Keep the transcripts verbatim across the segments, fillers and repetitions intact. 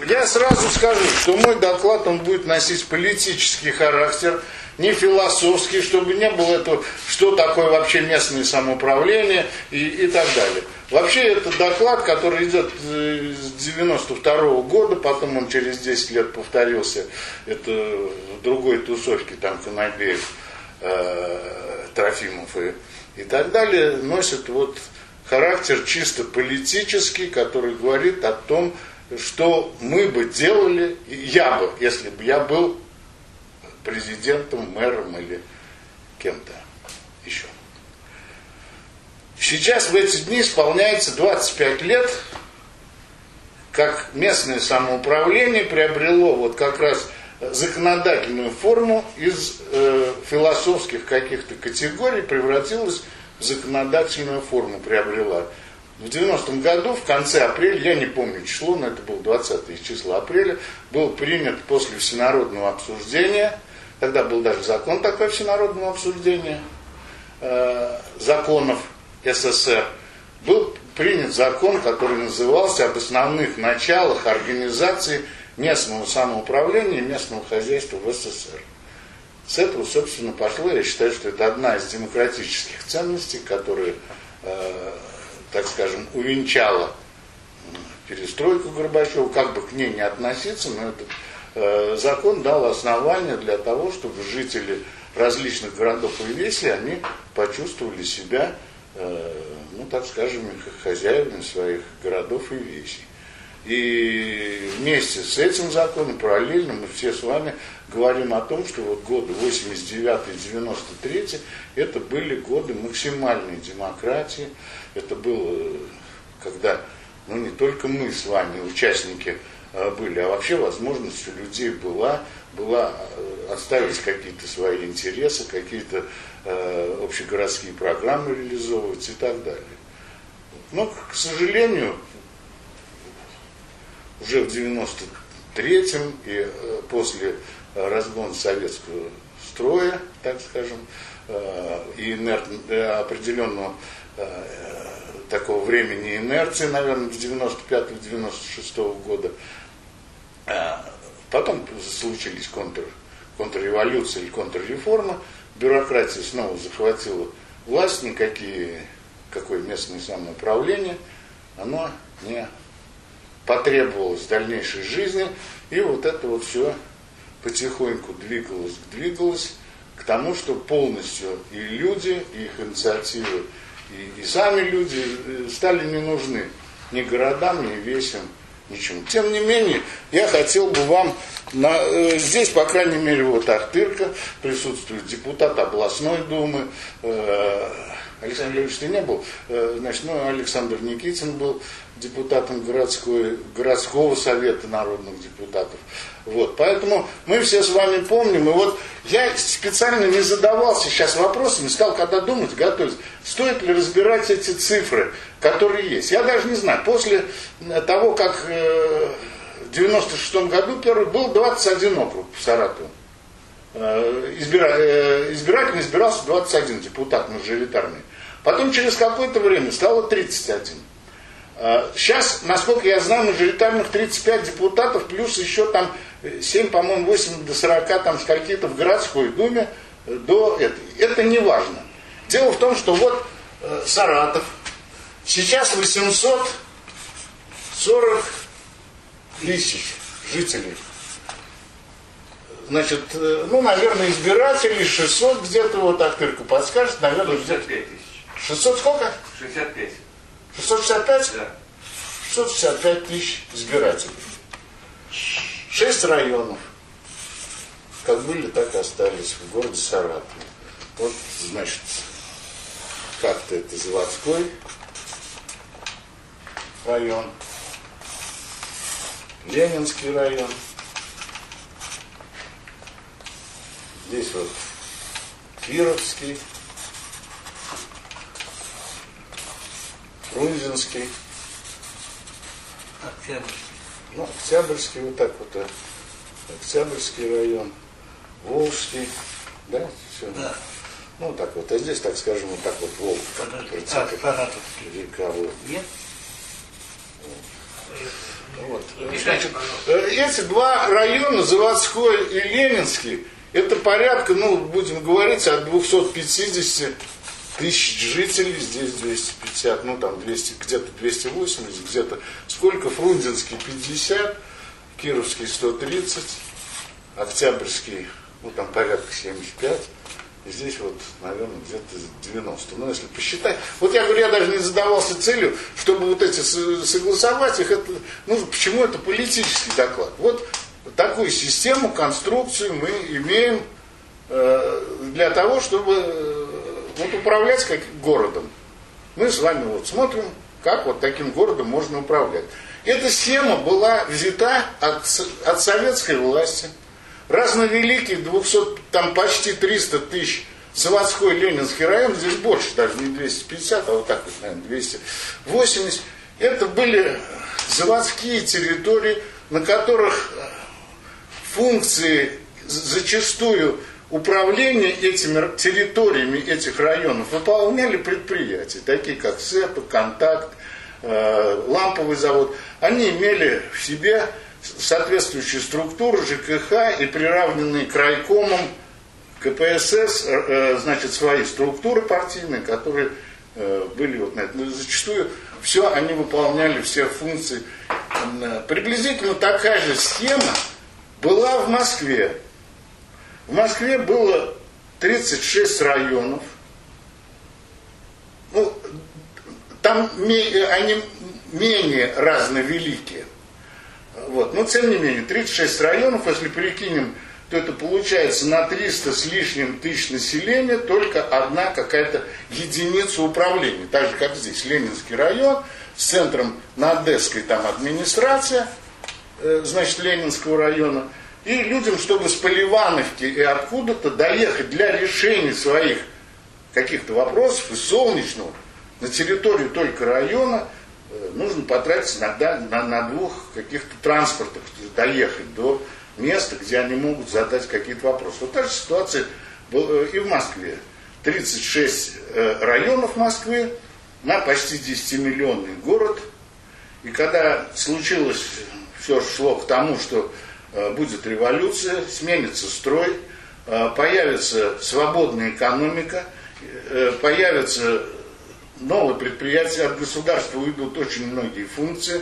Я сразу скажу, что мой доклад, он будет носить политический характер, не философский, чтобы не было этого, что такое вообще местное самоуправление и, и так далее. Вообще это доклад, который идет с девяносто второго года, потом он через десять лет повторился, это в другой тусовке, там Конобеев, э, Трофимов и, и так далее, носит вот характер чисто политический, который говорит о том, что мы бы делали, я бы, если бы я был президентом, мэром или кем-то еще. Сейчас в эти дни исполняется двадцать пять лет, как местное самоуправление приобрело вот как раз законодательную форму из э, философских каких-то категорий, превратилось в законодательную форму, приобрела. В девяностом году, в конце апреля, я не помню число, но это было двадцатое число апреля, был принят после всенародного обсуждения, тогда был даже закон такой всенародного обсуждения э, законов СССР, был принят закон, который назывался об основных началах организации местного самоуправления и местного хозяйства в СССР. С этого, собственно, пошло, я считаю, что это одна из демократических ценностей, которые, э, так скажем, увенчала перестройку Горбачева, как бы к ней не относиться, но этот э, закон дал основания для того, чтобы жители различных городов и весей, они почувствовали себя, э, ну, так скажем, хозяевами своих городов и весей. И вместе с этим законом, параллельно, мы все с вами говорим о том, что вот годы восемьдесят девятый — девяносто третий это были годы максимальной демократии. Это было, когда, ну, не только мы с вами участники были, а вообще возможность у людей была, была отставить какие-то свои интересы, какие-то э, общегородские программы реализовывать и так далее. Но, к сожалению, уже в девяносто третьем и э, после э, разгона советского строя, так скажем, э, и инерт, э, определенного э, такого времени инерции, наверное, с девяносто пятого — девяносто шестого года, э, потом случились контр, контрреволюция или контрреформа, бюрократия снова захватила власть, никакие, какое местное самоуправление, оно не потребовалось в дальнейшей жизни, и вот это вот все потихоньку двигалось, двигалось к тому, что полностью и люди, и их инициативы, и, и сами люди стали не нужны ни городам, ни весям, ничему. Тем не менее, я хотел бы вам, на, э, здесь, по крайней мере, вот Ахтырка, присутствует депутат областной думы, э, Александр Леонидович, ты не был, э, значит, ну, Александр Никитин был депутатом городской, городского совета народных депутатов. Вот, поэтому мы все с вами помним, и вот я специально не задавался сейчас вопросом, сказал, когда думать, готовить, стоит ли разбирать эти цифры, которые есть. Я даже не знаю, после того, как э, в девяносто шестом году первый был двадцать один округ в Саратове. Э, избира, э, избирательно избирался двадцать один депутат мажоритарный. Потом через какое-то время стало тридцать один. Сейчас, насколько я знаю, мажоритарных тридцать пять депутатов, плюс еще там семь, по-моему, восемь до сорока там скольки-то в городской думе до этого. Это не важно. Дело в том, что вот э, Саратов, сейчас восемьсот сорок тысяч жителей. Значит, э, ну, наверное, избирателей шестьсот где-то, вот Ахтырка подскажет, наверное, где-то... шестьсот сколько? шестьдесят пять. шестьсот шестьдесят пять? Да. шестьсот шестьдесят пять тысяч избирателей. Шесть районов. Как были, так и остались в городе Саратове. Вот, значит, как-то это заводской район, Ленинский район. Здесь вот Кировский, Фрунзенский, Октябрьский. Ну, Октябрьский, вот так вот, Октябрьский район, Волжский, да, все. Да. Ну, так вот, а здесь, так скажем, вот так вот Волг. Подожди, а, Саратовский. Река Волг. Нет? Вот. Значит, эти два района, Заводской и Ленинский, это порядка, ну, будем говорить, от двухсот пятидесяти тысяч жителей, здесь двести пятьдесят, ну, там двести, где-то двести восемьдесят, где-то сколько, Фрунзенский пятьдесят, Кировский сто тридцать, Октябрьский, ну, там порядка семьдесят пять. И здесь вот, наверное, где-то девяносто. Ну, если посчитать. Вот я говорю, я даже не задавался целью, чтобы вот эти согласовать их. Это, ну, почему это политический доклад? Вот такую систему, конструкцию мы имеем э, для того, чтобы э, вот, управлять как городом. Мы с вами вот смотрим, как вот таким городом можно управлять. Эта схема была взята от, от советской власти. Разновеликий, двухсот, там почти триста тысяч, Заводской, Ленинский район, здесь больше, даже не двести пятьдесят, а вот так вот, наверное, двести восемьдесят. Это были заводские территории, на которых функции зачастую управления этими территориями этих районов выполняли предприятия, такие как СЭП, Контакт, Ламповый завод. Они имели в себе соответствующие структуры ЖКХ и приравненные к райкомам КПСС, значит, свои структуры партийные, которые были вот на это. Зачастую все они выполняли, все функции. Приблизительно такая же схема была в Москве. В Москве было тридцать шесть районов. Ну, там они менее разновеликие. Вот. Но тем не менее, тридцать шесть районов, если перекинем, то это получается на триста с лишним тысяч населения только одна какая-то единица управления. Так же, как здесь, Ленинский район, с центром на Одесской там администрация, э, значит, Ленинского района. И людям, чтобы с Поливановки и откуда-то доехать для решения своих каких-то вопросов из Солнечного на территорию только района, нужно потратить иногда на, на двух каких-то транспортах, доехать до места, где они могут задать какие-то вопросы. Вот та же ситуация была и в Москве. тридцать шесть районов Москвы на почти десятимиллионный город. И когда случилось, все шло к тому, что будет революция, сменится строй, появится свободная экономика, появятся новые предприятия, от государства уйдут очень многие функции.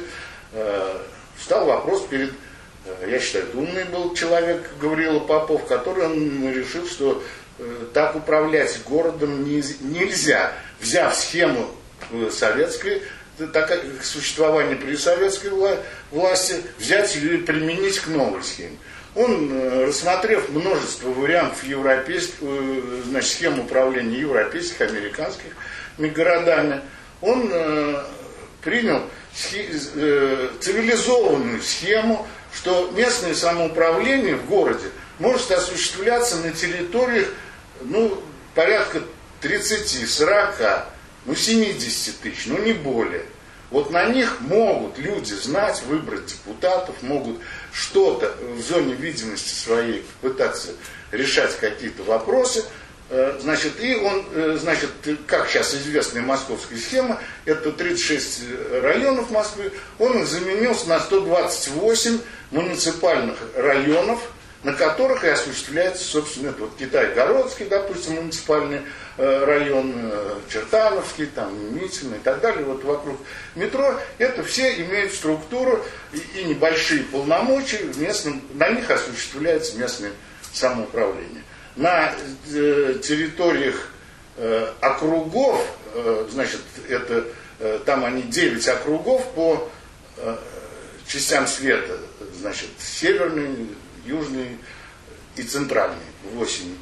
Встал вопрос перед, я считаю, умный был человек, Гаврила Попов, который он решил, что так управлять городом нельзя. Взяв схему советской, так, существование при советской власти, взять и применить к новой схеме. Он, рассмотрев множество вариантов европейских, значит, схем управления европейских, американских городами, он э, принял схи, э, цивилизованную схему, что местное самоуправление в городе может осуществляться на территориях, ну, порядка тридцати, сорока, ну, семидесяти тысяч, ну, не более. Вот на них могут люди знать, выбрать депутатов, могут что-то в зоне видимости своей пытаться решать какие-то вопросы. Значит, и он, значит, как сейчас известная московская схема, это тридцать шесть районов Москвы, он их заменил на сто двадцать восемь муниципальных районов, на которых и осуществляется, собственно, это вот Китай-Городский, допустим, муниципальный район, Чертановский, там, Митино и так далее, вот вокруг метро, это все имеют структуру и, и небольшие полномочия, местным, на них осуществляется местное самоуправление. На э, территориях э, округов, э, значит, это, э, там они девять округов по э, частям света, значит, северный, южный и центральный, восемь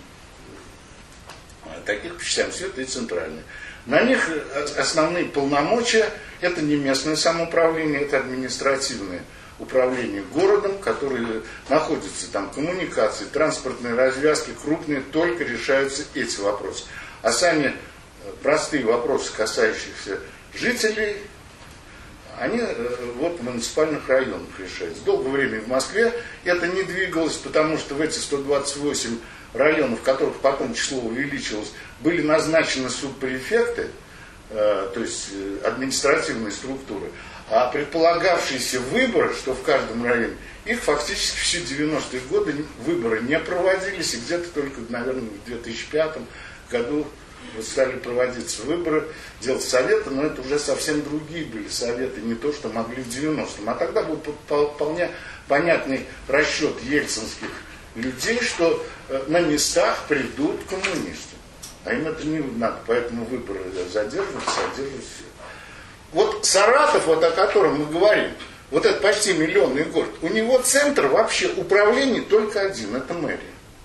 таких по частям света и центральный. На них основные полномочия, это не местное самоуправление, это административное управление городом, которые находятся там, коммуникации, транспортные развязки крупные, только решаются эти вопросы. А сами простые вопросы, касающиеся жителей, они вот в муниципальных районах решаются. Долгое время в Москве это не двигалось, потому что в эти сто двадцать восемь районов, в которых потом число увеличилось, были назначены субпрефекты, то есть административные структуры. А предполагавшиеся выборы, что в каждом районе, их фактически все девяностые годы выборы не проводились, и где-то только, наверное, в две тысячи пятом году стали проводиться выборы, делать советы, но это уже совсем другие были советы, не то, что могли в девяностом. А тогда был вполне понятный расчет ельцинских людей, что на местах придут коммунисты. А им это не надо, поэтому выборы задерживаются, задерживаются. Вот Саратов, вот о котором мы говорим, вот этот почти миллионный город, у него центр вообще управления только один, это мэрия.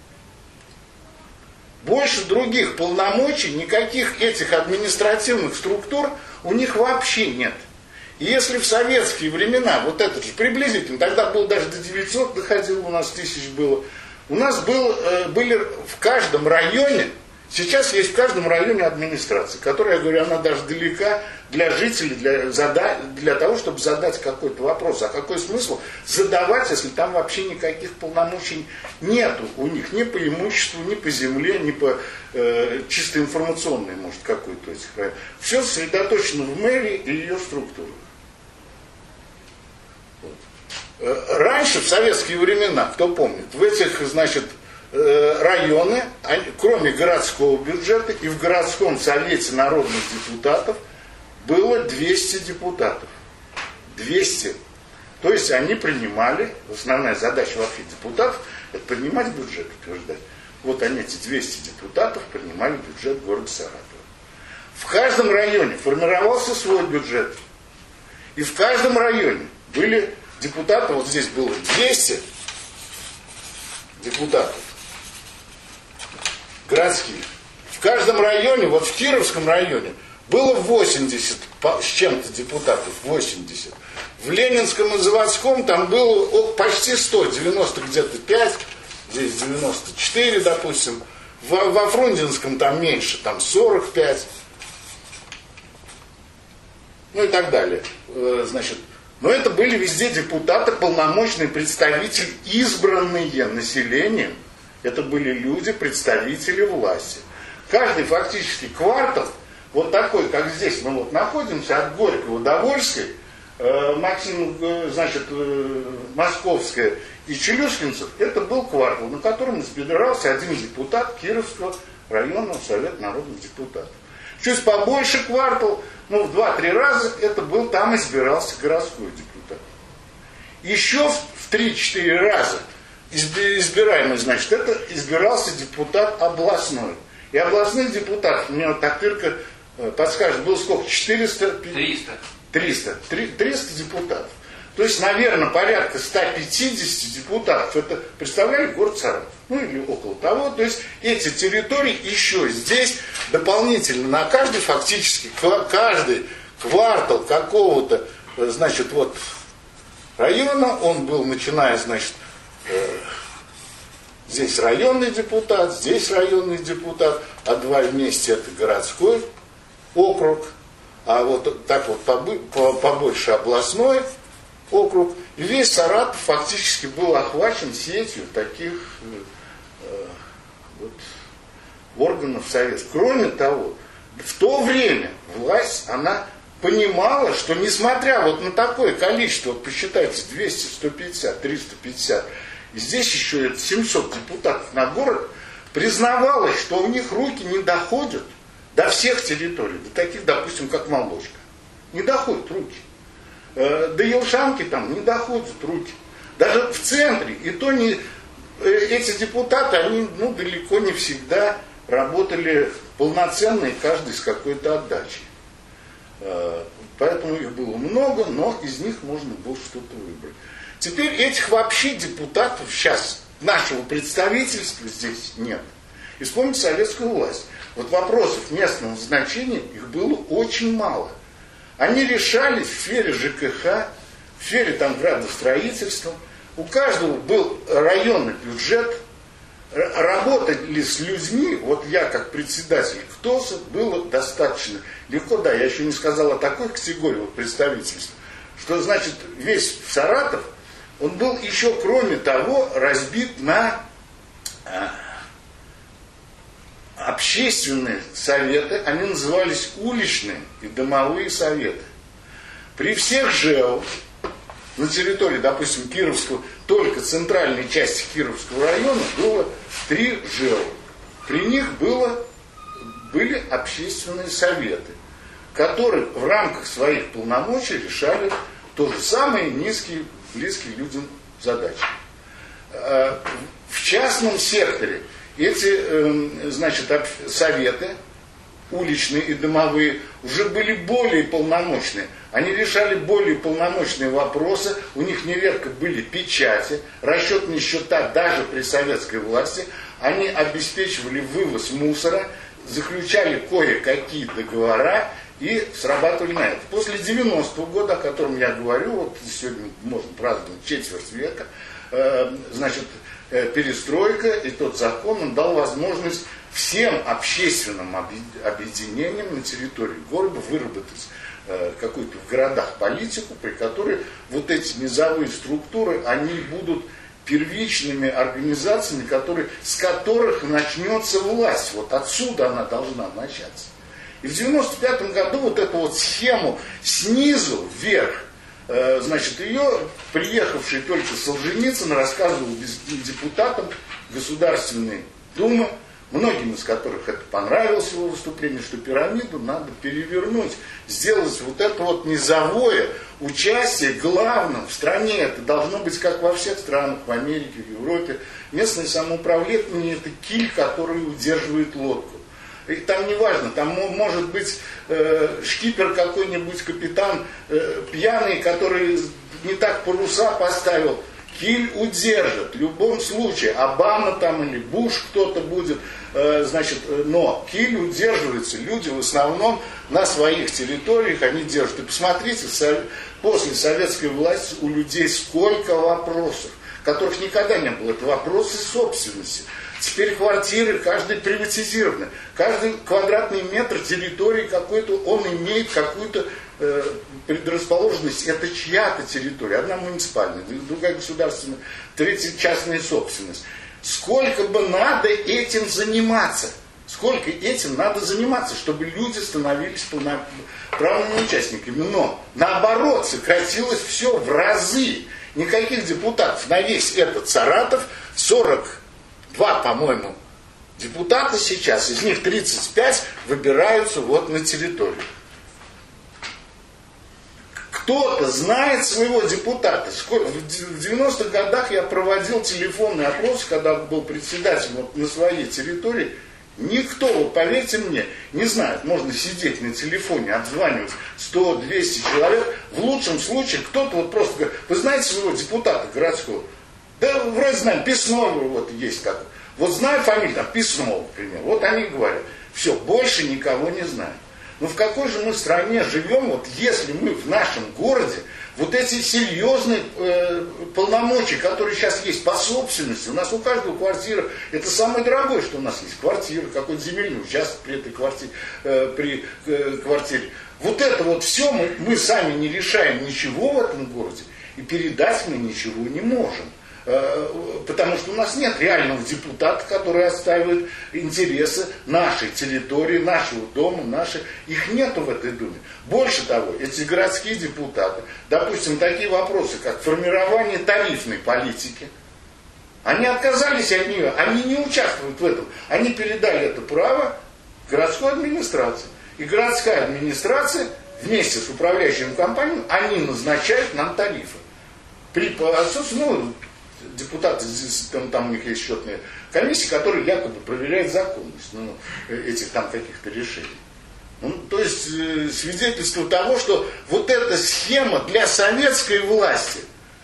Больше других полномочий, никаких этих административных структур у них вообще нет. И если в советские времена, вот это же приблизительно, тогда было даже до девятисот доходило, у нас тысяч было, у нас был, были в каждом районе, сейчас есть в каждом районе администрация, которая, я говорю, она даже далека для жителей, для, зада, для того, чтобы задать какой-то вопрос. А какой смысл задавать, если там вообще никаких полномочий нету у них, ни по имуществу, ни по земле, ни по э, чисто информационной, может, какой-то этих районов. Все сосредоточено в мэрии и ее структурах. Вот. Раньше, в советские времена, кто помнит, в этих, значит, районы, они, кроме городского бюджета, и в городском совете народных депутатов было двести депутатов. двести. То есть они принимали, основная задача вообще депутатов, это принимать бюджет, утверждать. Вот они, эти двести депутатов, принимали бюджет города Саратова. В каждом районе формировался свой бюджет. И в каждом районе были депутаты, вот здесь было двести депутатов городских. В каждом районе, вот в Кировском районе, было восемьдесят с чем-то депутатов, восемьдесят. В Ленинском и Заводском там было почти сто, девяносто где-то пять, здесь девяносто четыре, допустим. Во, во Фрунзенском там меньше, там сорок пять. Ну и так далее. Значит, но это были везде депутаты, полномочные представители, избранные населением. Это были люди, представители власти. Каждый фактически квартал, вот такой, как здесь мы вот находимся, от Горького до Вольской, э, Максим, э, значит, э, Московская и Челюскинцев, это был квартал, на котором избирался один депутат Кировского районного совета народных депутатов. Чуть побольше квартал, ну в два-три раза, это был, там избирался городской депутат. Еще в три-четыре раза избираемый, значит, это избирался депутат областной. И областных депутатов, мне вот Тахтырка подскажет, было сколько? четыреста? триста. триста. триста депутатов. То есть, наверное, порядка ста пятидесяти депутатов. Это, представляли, город Саратов. Ну, или около того. То есть, эти территории еще здесь дополнительно на каждый, фактически, каждый квартал какого-то, значит, вот, района, он был, начиная, значит, здесь районный депутат, здесь районный депутат, а два вместе это городской округ, а вот так вот побольше областной округ. И весь Саратов фактически был охвачен сетью таких э, вот, органов советских. Кроме того, в то время власть, она понимала, что несмотря вот на такое количество, вот посчитайте, двести, сто пятьдесят, триста пятьдесят, и здесь еще семьсот депутатов на город, признавалось, что у них руки не доходят до всех территорий, до таких, допустим, как Молочка. Не доходят руки. До Елшанки там не доходят руки. Даже в центре. И то не, эти депутаты, они ну, далеко не всегда работали полноценно, и каждый с какой-то отдачей. Поэтому их было много, но из них можно было что-то выбрать. Теперь этих вообще депутатов сейчас, нашего представительства здесь нет. И вспомните советскую власть. Вот вопросов местного значения их было очень мало. Они решались в сфере ЖКХ, в сфере там градостроительства. У каждого был районный бюджет. Работали с людьми, вот я как председатель КТОСа, было достаточно легко. Да, я еще не сказал о такой категории вот, представительства, что значит весь Саратов, он был еще, кроме того, разбит на а, общественные советы, они назывались уличные и домовые советы. При всех ЖЭО на территории, допустим, Кировского, только центральной части Кировского района было три ЖЭО. При них было, были общественные советы, которые в рамках своих полномочий решали то же самое, низкие, близкие людям задачи. В частном секторе эти, значит, советы, уличные и домовые, уже были более полномочные. Они решали более полномочные вопросы, у них нередко были печати, расчетные счета даже при советской власти, они обеспечивали вывоз мусора, заключали кое-какие договора и срабатывали на это. После девяностого года, о котором я говорю, вот сегодня можно праздновать четверть века, э, значит, э, перестройка и тот закон, он дал возможность всем общественным объединениям на территории города выработать э, какую-то в городах политику, при которой вот эти низовые структуры, они будут первичными организациями, которые, с которых начнется власть. Вот отсюда она должна начаться. И в девяносто пятом году вот эту вот схему снизу вверх, э, значит, ее приехавший только Солженицын рассказывал депутатам Государственной Думы, многим из которых это понравилось его выступление, что пирамиду надо перевернуть, сделать вот это вот низовое участие главным в стране. Это должно быть как во всех странах, в Америке, в Европе. Местное самоуправление – это киль, который удерживает лодку. И там не важно, там может быть э, шкипер какой-нибудь, капитан э, пьяный, который не так паруса поставил. Киль удержит в любом случае. Обама там или Буш кто-то будет, э, значит, но киль удерживается. Люди в основном на своих территориях они держат. И посмотрите, после советской власти у людей сколько вопросов, которых никогда не было. Это вопросы собственности. Теперь квартиры, каждый приватизированы. Каждый квадратный метр территории какой-то, он имеет какую-то э, предрасположенность. Это чья-то территория. Одна муниципальная, другая государственная, третья частная собственность. Сколько бы надо этим заниматься? Сколько этим надо заниматься, чтобы люди становились полноправными участниками? Но, наоборот, сократилось все в разы. Никаких депутатов на весь этот Саратов, сорок два, по-моему, депутата сейчас, из них тридцать пять выбираются вот на территорию. Кто-то знает своего депутата. В девяностых годах я проводил телефонный опрос, когда был председателем вот на своей территории. Никто, вот поверьте мне, не знает. Можно сидеть на телефоне, обзванивать сто-двести человек. В лучшем случае кто-то вот просто говорит: вы знаете своего депутата городского? Да вроде знаем, Песнова вот есть как. Вот знаю фамилию, там, Песнова, например. Вот они говорят. Все, больше никого не знают. Но в какой же мы стране живем, вот если мы в нашем городе вот эти серьезные э, полномочия, которые сейчас есть по собственности, у нас у каждого квартира, это самое дорогое, что у нас есть, квартира, какой-то земельный участок при этой квартире, э, при э, квартире. Вот это вот все мы, мы сами не решаем ничего в этом городе, и передать мы ничего не можем. Потому что у нас нет реального депутата, который отстаивает интересы нашей территории, нашего дома, нашей. Их нету в этой Думе. Больше того, эти городские депутаты, допустим, такие вопросы, как формирование тарифной политики, они отказались от нее, они не участвуют в этом. Они передали это право городской администрации. И городская администрация вместе с управляющими компаниями, они назначают нам тарифы. При отсутствии, ну, депутаты, там, там у них есть счетные комиссии, которые якобы проверяют законность, ну, этих там каких-то решений. Ну, то есть э, свидетельство того, что вот эта схема для советской власти,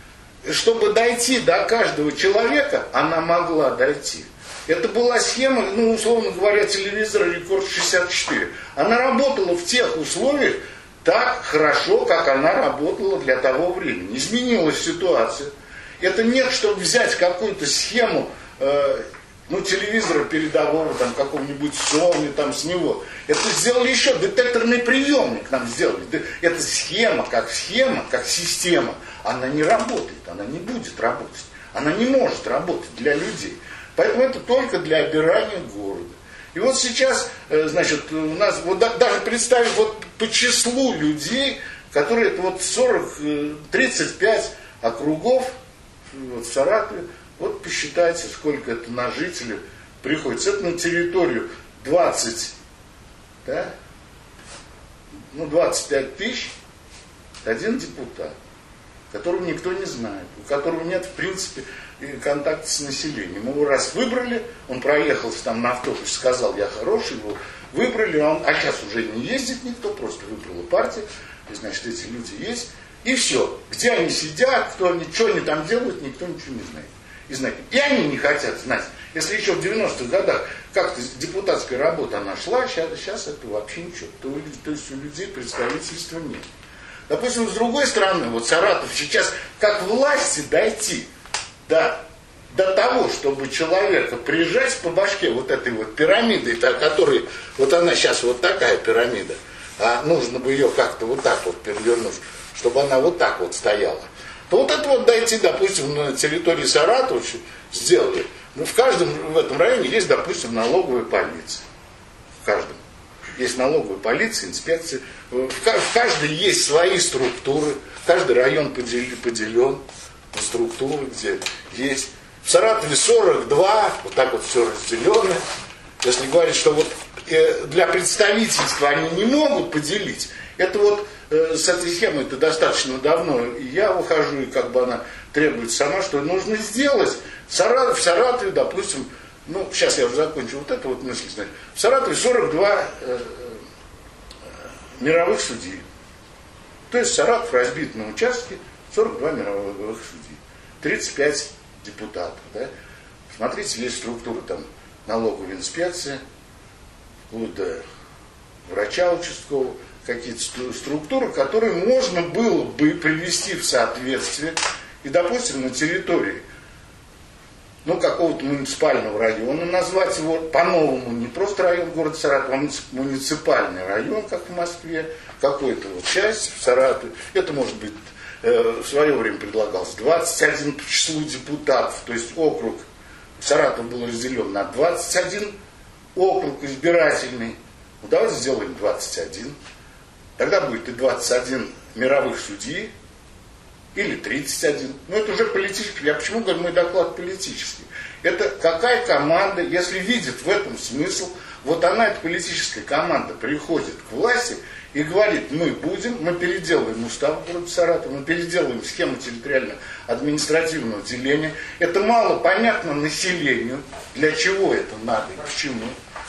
чтобы дойти до каждого человека, она могла дойти. Это была схема, ну, условно говоря, телевизора «Рекорд шестьдесят четыре». Она работала в тех условиях так хорошо, как она работала для того времени. Изменилась ситуация. Это нет, чтобы взять какую-то схему, э, ну, телевизора передового, там, какого-нибудь Sony, там, с него. Это сделали еще, детекторный приемник нам сделали. Эта схема, как схема, как система, она не работает, она не будет работать. Она не может работать для людей. Поэтому это только для обирания города. И вот сейчас, э, значит, у нас, вот даже представить вот по числу людей, которые это вот сорок, тридцать пять округов вот, в Саратове. Вот посчитайте, сколько это на жителей приходится. Это на территорию двадцать, да? Ну, двадцать пять тысяч, один депутат, которого никто не знает, у которого нет, в принципе, контакта с населением. Его раз выбрали, он проехался там на автобусе, сказал, я хороший, его выбрали, он, а сейчас уже не ездит никто, просто выбрала партия, и, значит, эти люди есть, и все. Где они сидят, кто они, что они там делают, никто ничего не знает. И, знает. И они не хотят знать. Если еще в девяностых годах как-то депутатская работа она шла, сейчас, сейчас это вообще ничего. То, то есть у людей представительства нет. Допустим, с другой стороны, вот Саратов сейчас, как власти дойти до, до того, чтобы человека прижать по башке вот этой вот пирамидой, о которой, вот она сейчас вот такая пирамида, а нужно бы ее как-то вот так вот перевернуть, чтобы она вот так вот стояла. То вот это вот дойти, допустим, на территории Саратова сделали. Ну, в каждом в этом районе есть, допустим, налоговая полиция. В каждом. Есть налоговая полиция, инспекция. В каждой есть свои структуры. Каждый район поделен, поделен на структуры, где есть. В Саратове сорок два, вот так вот все разделено. Если говорить, что вот для представительства они не могут поделить, это вот э, с этой схемой это достаточно давно. И я ухожу, и как бы она требует сама, что нужно сделать. Саратов, в Саратове, допустим, ну, сейчас я уже закончу вот это вот мысль. В Саратове сорок два э, мировых судей. То есть Саратов разбит на участке, сорок два мировых судей. тридцать пять депутатов. Да? Смотрите, есть структура там налоговой инспекции, вплоть до врача участкового, какие-то структуры, которые можно было бы привести в соответствие. И, допустим, на территории ну, какого-то муниципального района, назвать его по-новому, не просто район города Саратов, а муниципальный район, как в Москве, какую-то вот часть в Саратове. Это может быть, э, в свое время предлагалось двадцать один по числу депутатов, то есть округ Саратов был разделен на двадцать один округ избирательный. Ну, давайте сделаем двадцать один. Тогда будет и двадцать один мировых судей, или тридцать один. Но это уже политический. Я почему говорю, мой доклад политический? Это какая команда, если видит в этом смысл, вот она, эта политическая команда, приходит к власти и говорит, мы будем, мы переделаем устав города Саратова, мы переделаем схему территориально-административного деления. Это мало понятно населению, для чего это надо и к чему.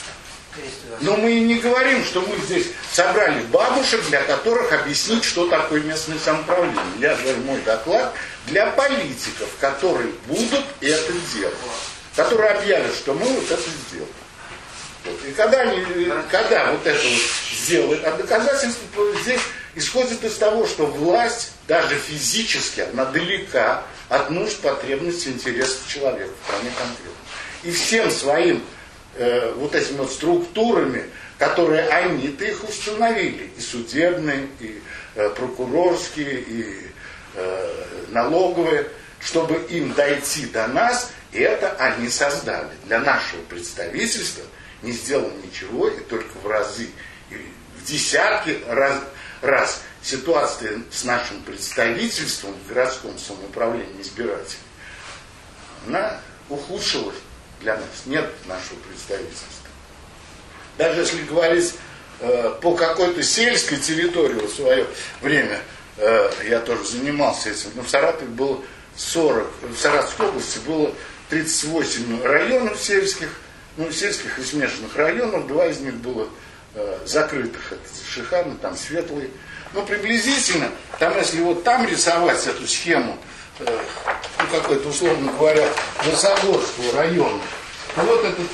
Но мы и не говорим, что мы здесь собрали бабушек, для которых объяснить, что такое местное самоуправление. Я говорю, мой доклад для политиков, которые будут это делать. Которые объявят, что мы вот это сделали. Вот. И когда, они, когда вот это вот сделают, а доказательство здесь исходит из того, что власть, даже физически, она далека от нужд, потребностей, интересов человека, вполне конкретно. И всем своим э, вот этими вот структурами, которые они-то их установили, и судебные, и э, прокурорские, и э, налоговые, чтобы им дойти до нас, это они создали. Для нашего представительства не сделано ничего, и только в разы, и в десятки раз, раз ситуация с нашим представительством в городском самоуправлении избирателей, она ухудшилась для нас. Нет нашего представительства. Даже если говорить э, по какой-то сельской территории в свое время, э, я тоже занимался этим, но в Саратове было сорок, в Саратовской области было тридцать восемь районов сельских, ну, сельских и смешанных районов, два из них было э, закрытых, это Шиханы, там Светлые. Но приблизительно, там, если вот там рисовать эту схему, э, ну, какой-то, условно говоря, Высогорского района, то вот этот,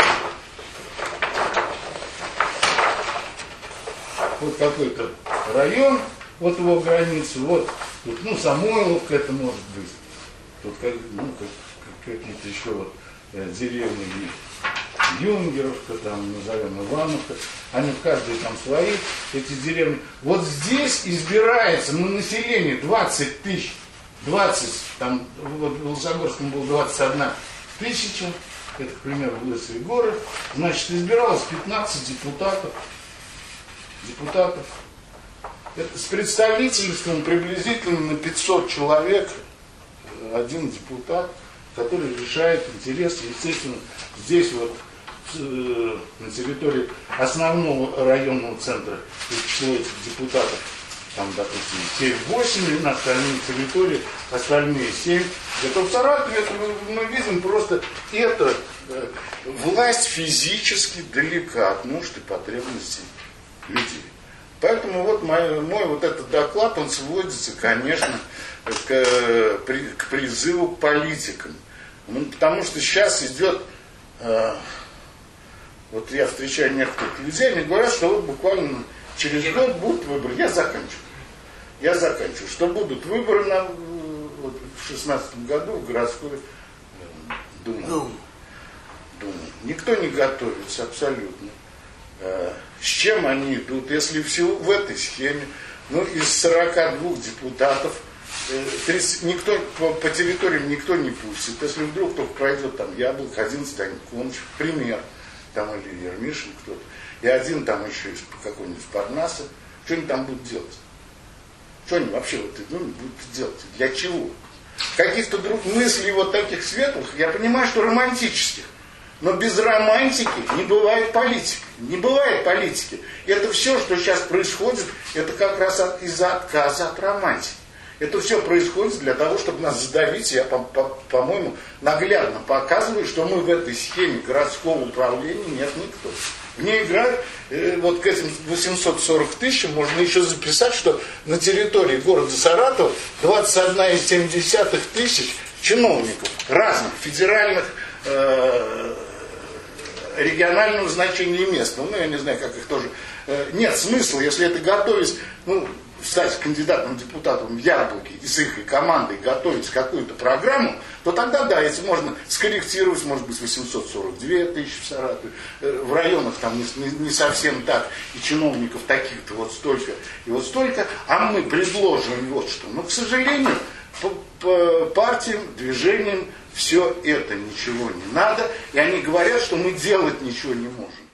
вот какой-то район, вот его границы, вот, тут, ну, Самойловка это может быть, тут, как, ну, как, какие-то еще вот э, деревни есть. Юнгеровка, там, назовем Ивановка, они в каждой там свои, эти деревни. Вот здесь избирается на население двадцать тысяч, двадцать, там, вот в Волосогорском было двадцать одна тысяча, это, к примеру, Лысые горы, значит, избиралось пятнадцать депутатов, депутатов, Это с представительством приблизительно на пятьсот человек, один депутат, который решает интересы, естественно, здесь вот э, на территории основного районного центра число этих депутатов, там, допустим, семь-восемь, и на остальной территории остальные семь. Это в Саратове, это мы, мы видим просто, это э, власть физически далека от нужд и потребностей людей. Поэтому вот мой, мой вот этот доклад, он сводится, конечно, к, к призыву к политикам. Ну, потому что сейчас идет, э, вот я встречаю некоторых людей, они говорят, что вот буквально через год будут выборы. Я заканчиваю. Я заканчиваю. Что будут выборы на, вот, в шестнадцатом году в городскую э, думу. Думу. Никто не готовится абсолютно. С чем они идут, если всего в этой схеме, ну, из сорока двух депутатов, тридцать, никто, по, по территориям никто не пустит. Если вдруг только пройдет там Яблок, один Станик Комыч, пример, там или Ермишин кто-то, и один там еще из какого-нибудь Парнаса, что они там будут делать? Что они вообще в этой думе будут делать? Для чего? Каких-то друг мыслей вот таких светлых, я понимаю, что романтических. Но без романтики не бывает политики. Не бывает политики. Это все, что сейчас происходит, это как раз от, из-за отказа от романтики. Это все происходит для того, чтобы нас задавить. Я, по, по, по-моему, наглядно показываю, что мы в этой схеме городского управления нет никто. В ней играют, э, вот к этим восемьсот сорок тысяч можно еще записать, что на территории города Саратова двадцать одна целых семь десятых тысяч чиновников разных федеральных, э, регионального значения и местного, ну я не знаю, как их тоже, э, нет смысла, если это готовить, ну, стать кандидатом депутатом в Яблоке и с их командой готовить какую-то программу, то тогда, да, если можно скорректировать, может быть, восемьсот сорок две тысячи в Саратове, э, в районах там не, не, не совсем так, и чиновников таких-то вот столько, и вот столько, а мы предложим вот что. Но, к сожалению, по, по партиям, движениям, все это ничего не надо, и они говорят, что мы делать ничего не можем.